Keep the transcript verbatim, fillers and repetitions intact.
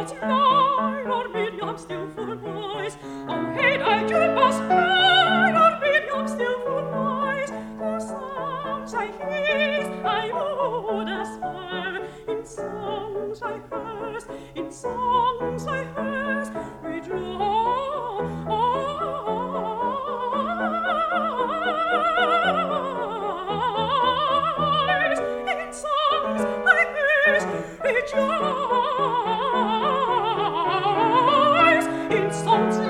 God's lie, or Miriam still full wise. Oh, hey, I do was cry, or Miriam still full wise. Oh, songs I his, I would aspire. In songs I hers, in songs I hers, rejoice. In songs I hers, rejoice. In songs